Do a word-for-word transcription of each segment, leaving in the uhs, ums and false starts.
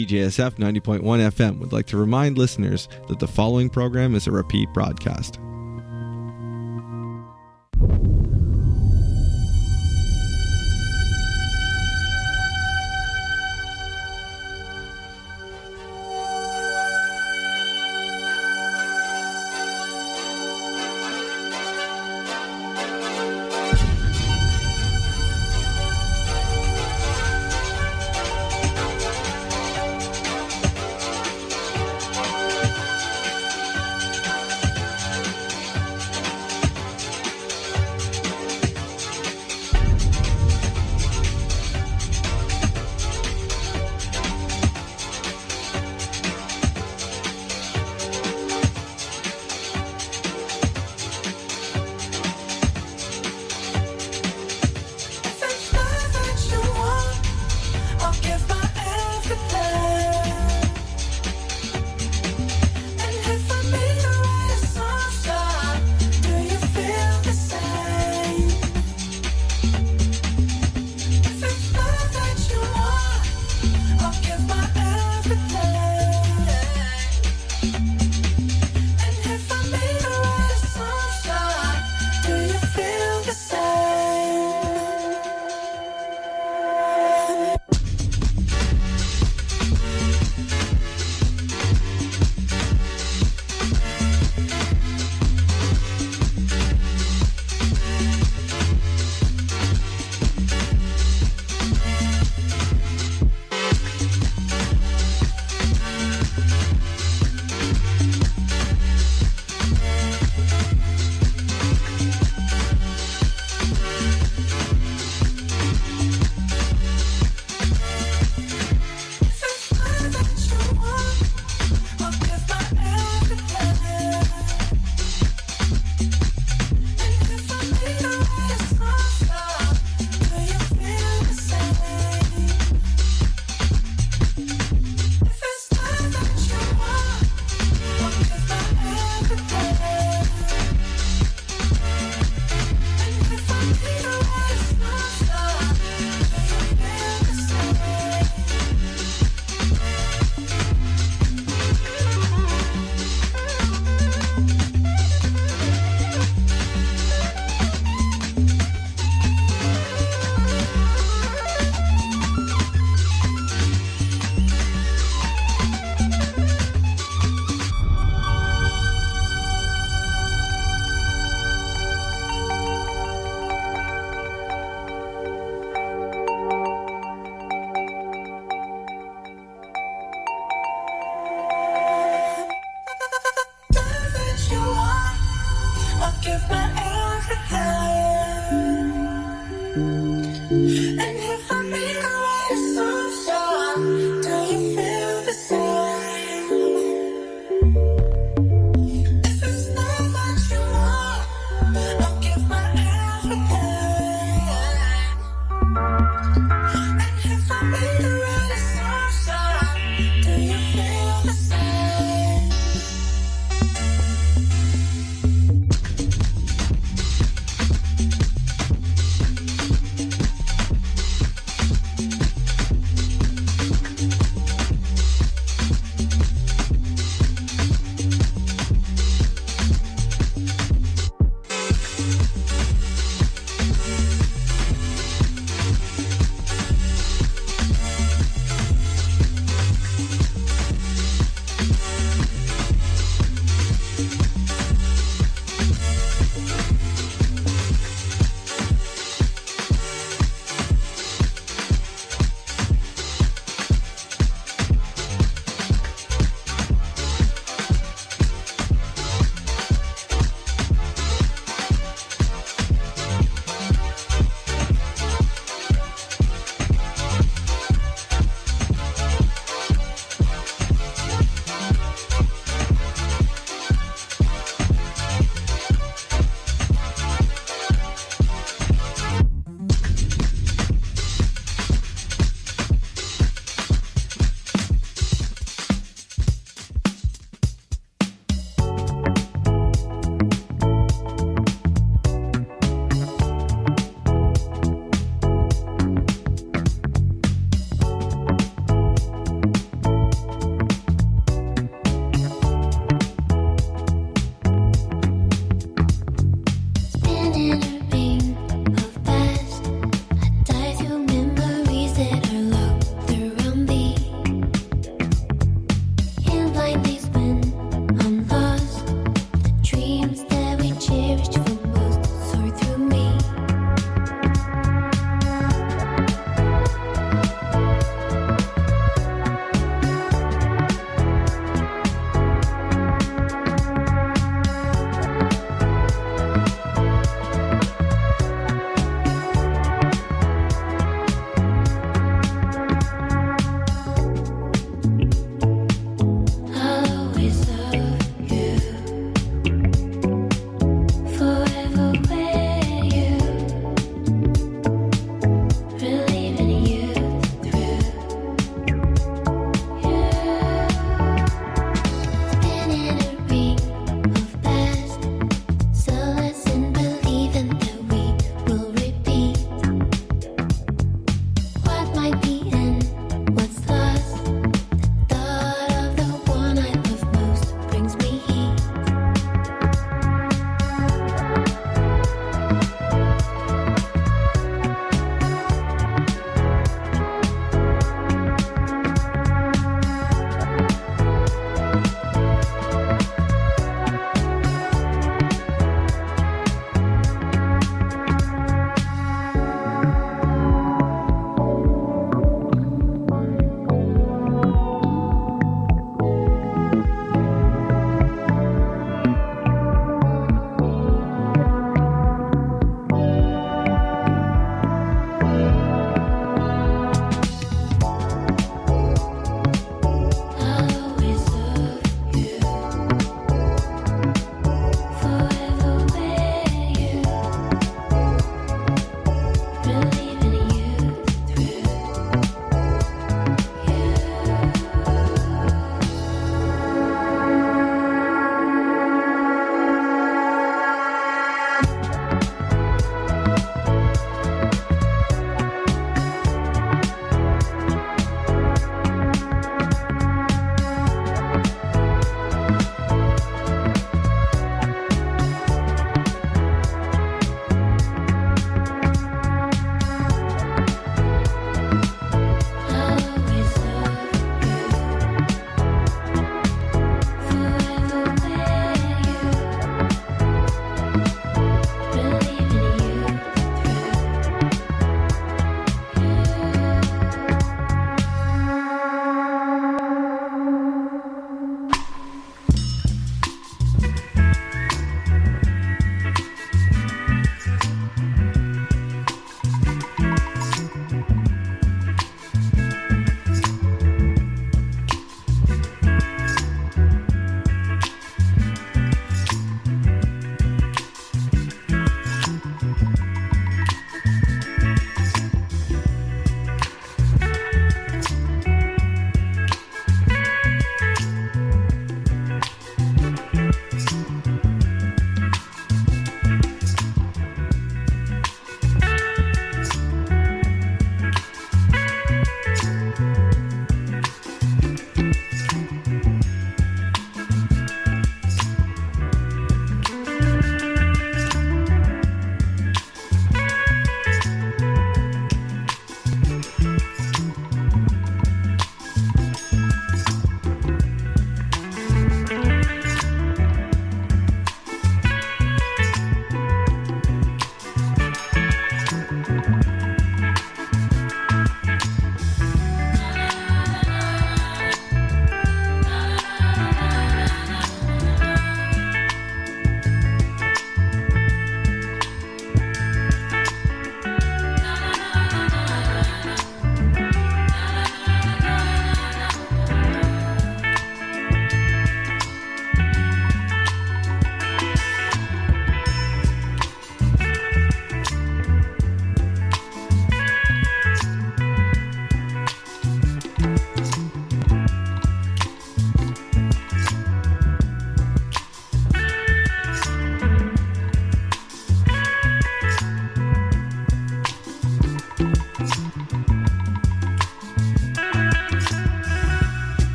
D J S F ninety point one F M would like to remind listeners that the following program is a repeat broadcast.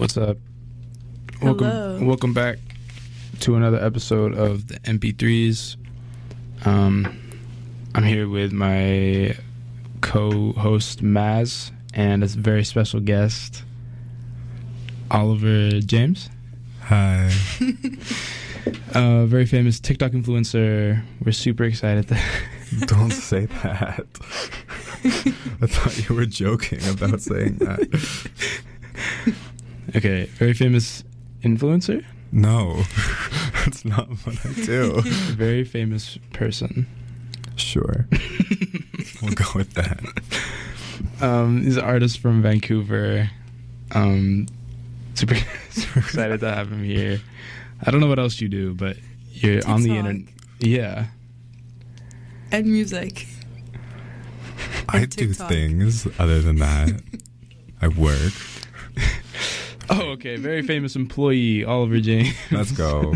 What's up? Welcome, Hello. welcome back to another episode of the M P threes. Um, I'm here with my co-host Maz and a very special guest, Oliver James. Hi. Uh, very famous TikTok influencer. We're super excited to Don't say that. I thought you were joking about saying that. Okay, very famous influencer. No, that's not what I do. Very famous person. Sure. We'll go with that. Um, he's an artist from Vancouver. Um, super, super excited to have him here. I don't know what else you do, but you're on the TikTok. internet. Yeah. And music. I And do TikTok. things other than that. I work. Oh, okay. Very famous employee, Oliver James. Let's go.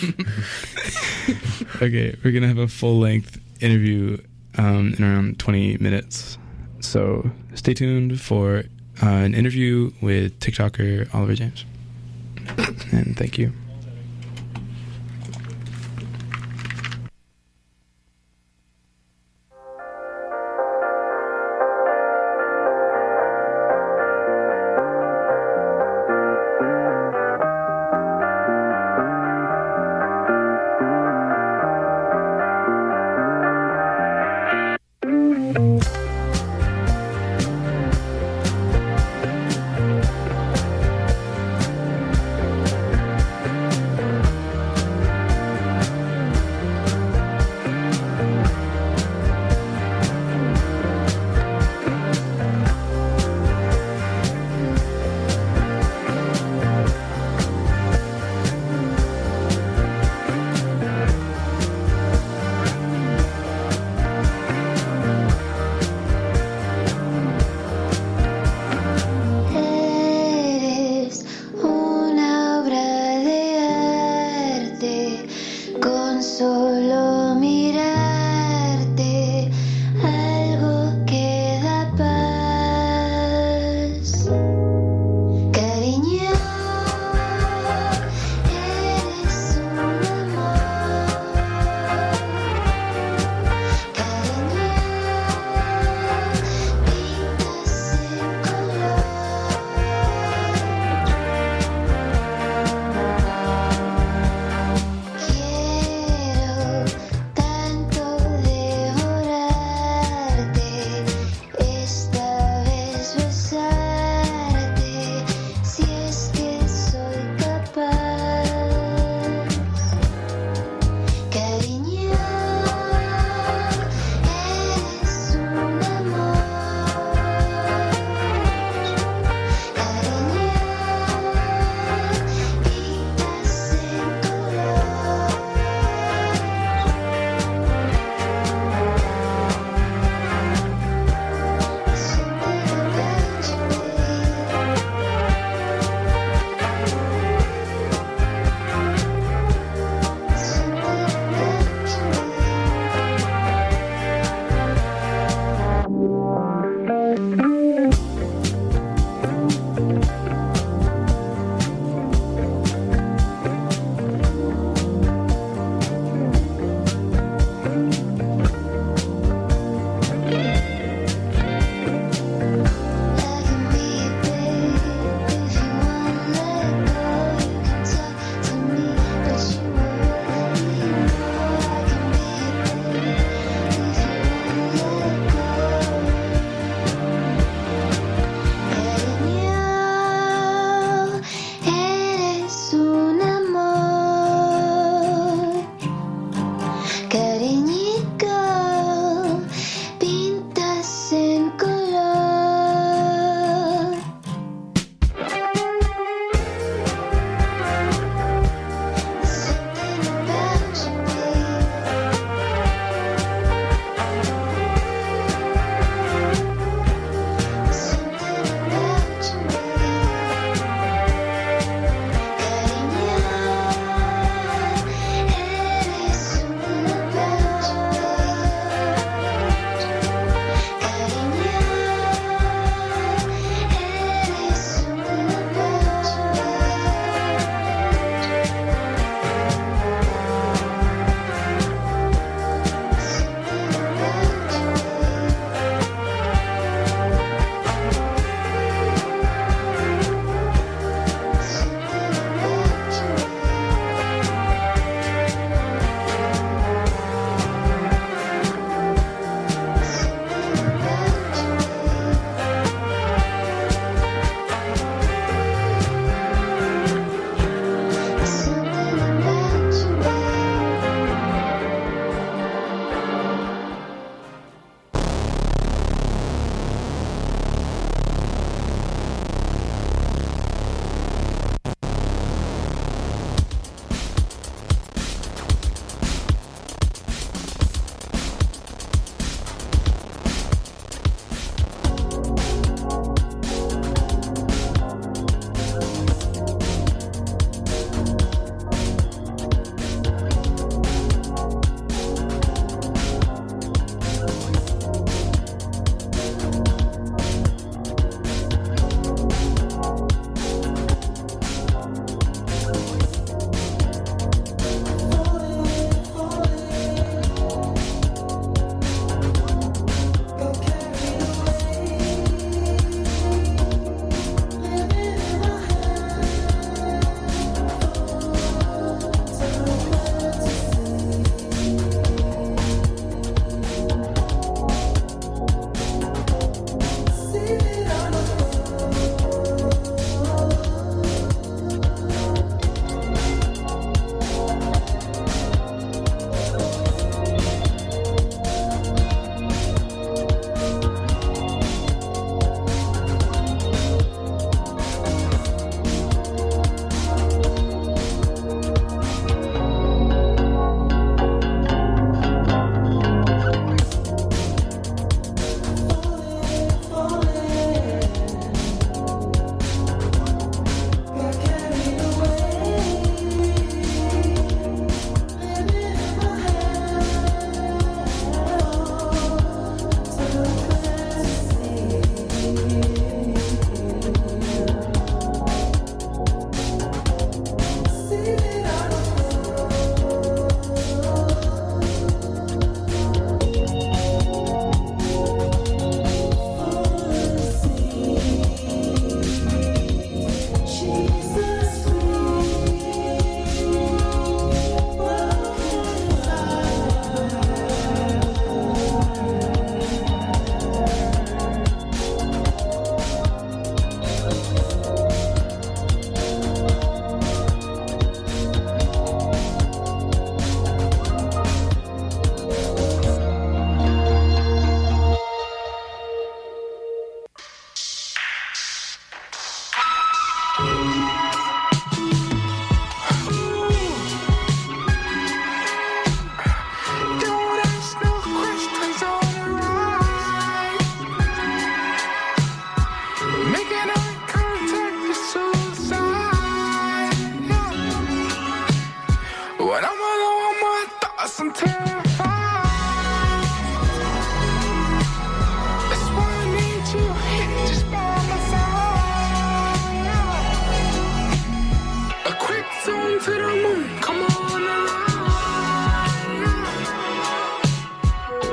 Okay, we're gonna have a full length interview um, in around twenty minutes. So stay tuned for uh, an interview with TikToker Oliver James. And thank you.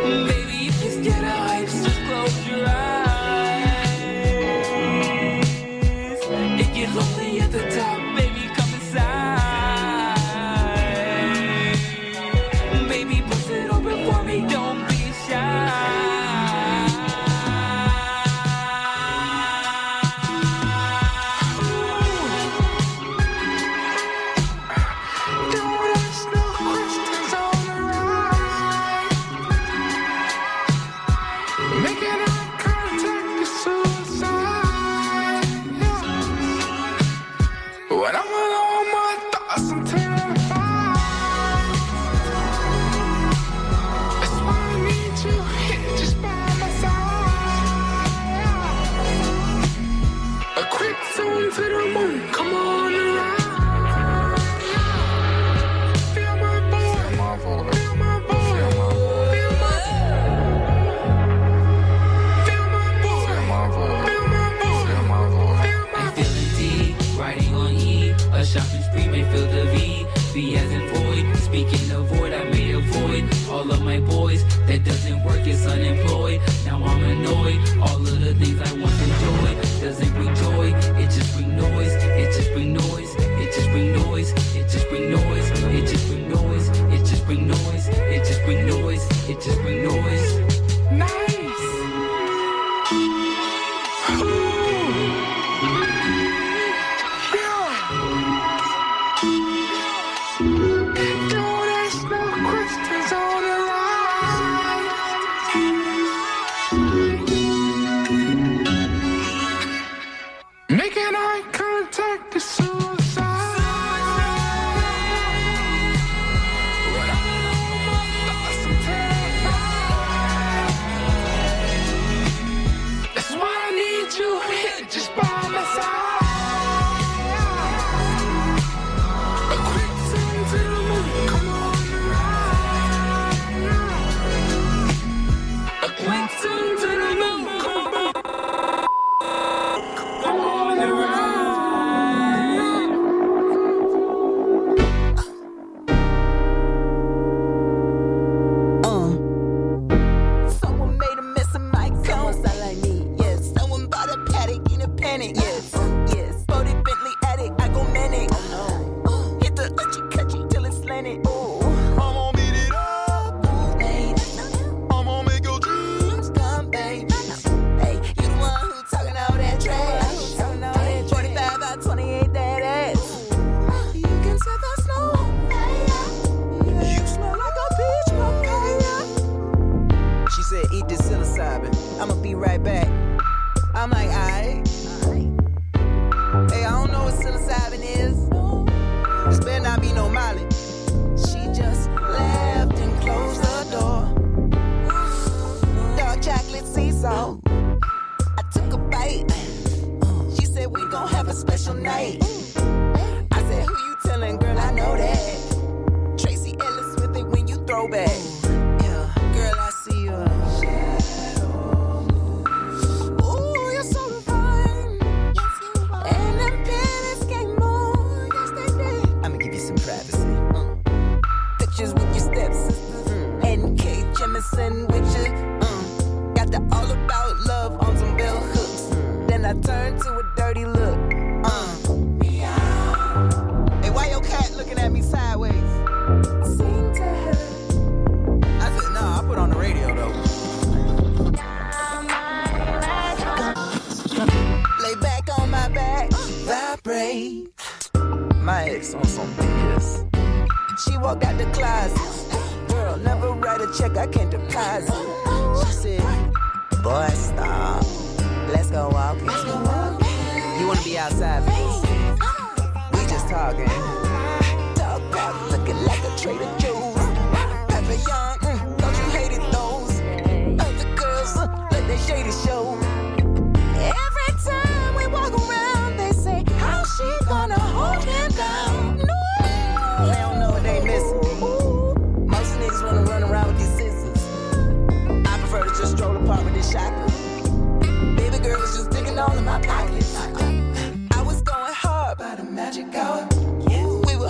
Baby, if you're scared of heights, just close your eyes. It gets lonely at the top, baby, come inside. Baby, bust it open for me, don't be shy.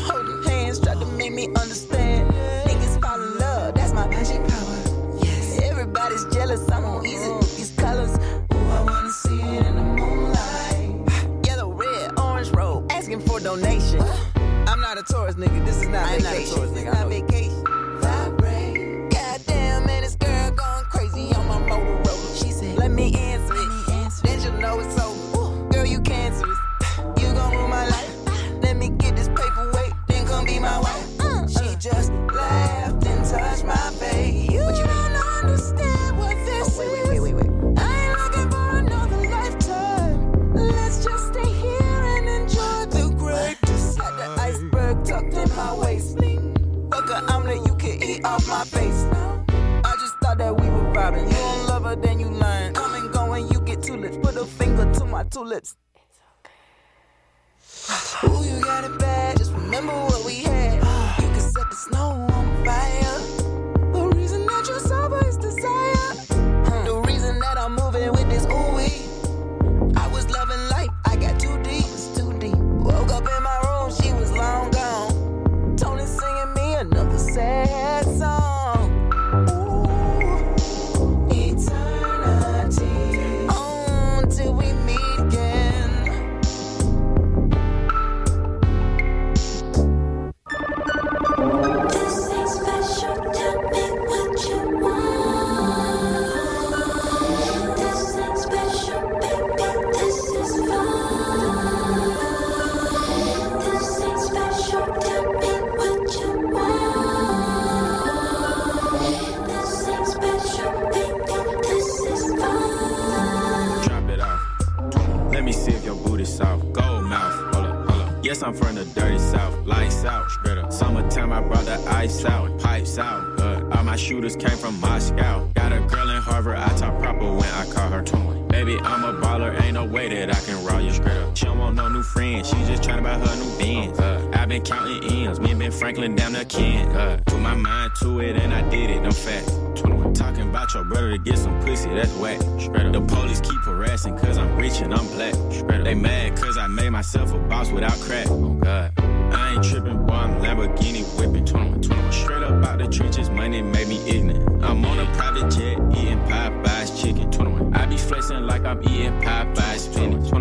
Understand, niggas fall in love. That's my magic power. Yes. a tourist, nigga. This is not I ain't vacation. not a tourist, This nigga. is I not know. vacation. Vibrate. Goddamn, man, this girl going crazy on my Motorola. She said, let me answer it. Then she'll know it's over. Girl, you cancerous. You gon' ruin my life. Let me get this paperweight, then come be my wife. She just laughed and touched my face. You but you don't understand what this oh, wait, wait, wait, wait, wait. I ain't looking for another lifetime. Let's just stay here and enjoy the greatness. Had the iceberg tucked in my waist. Fuck a omelet, you can eat off my face. I just thought that we were vibing. You don't love her, then you lying. Come and go and you get two lips. Put a finger to my two lips. Ooh, you got it bad. Just remember what we had. You can set the snow on fire. The reason that you're sober is desire. The reason that I'm moving with this ooh wee. I was loving life. I got too deep. It's too deep. Woke up in my room. She was long gone. Tony singing me another sad song. Ooh, eternity. On till we meet again. This ain't special, tell me what you want. This ain't special, baby, this is fun. This ain't special, tell me what you want. This ain't special, baby, this is fun. Drop it off. Let me see if your booty's soft. Gold mouth. Hold up, hold up. Yes, I'm from the dirty south. Lights out. Straight up. Summertime, I brought the ice out. Pipes out. Uh, all my shooters came from Moscow. Got a girl in Harvard. I talk proper when I call her twenty. Baby, I'm a baller. Ain't no way that I can roll you straight up. She don't want no new friends. She just tryna buy her new Benz. Uh, I've been counting M's. Me and Ben Franklin down the Ken. Uh, put my mind to it and I did it. I'm fat. twenty-one. Talking about your brother to get some pussy. That's whack. Straight up. The police keep harassing cause I'm rich and I'm black. Straight up. They mad cause I made myself a boss without crack. Oh God. I ain't tripping, boy. I'm Lamborghini whipping. twenty-one. twenty-one. Straight up out the trenches. Money made me ignorant. I'm on a private jet eating Popeye's chicken. twenty-one. I be flexing like I'm eating Popeye's spinach.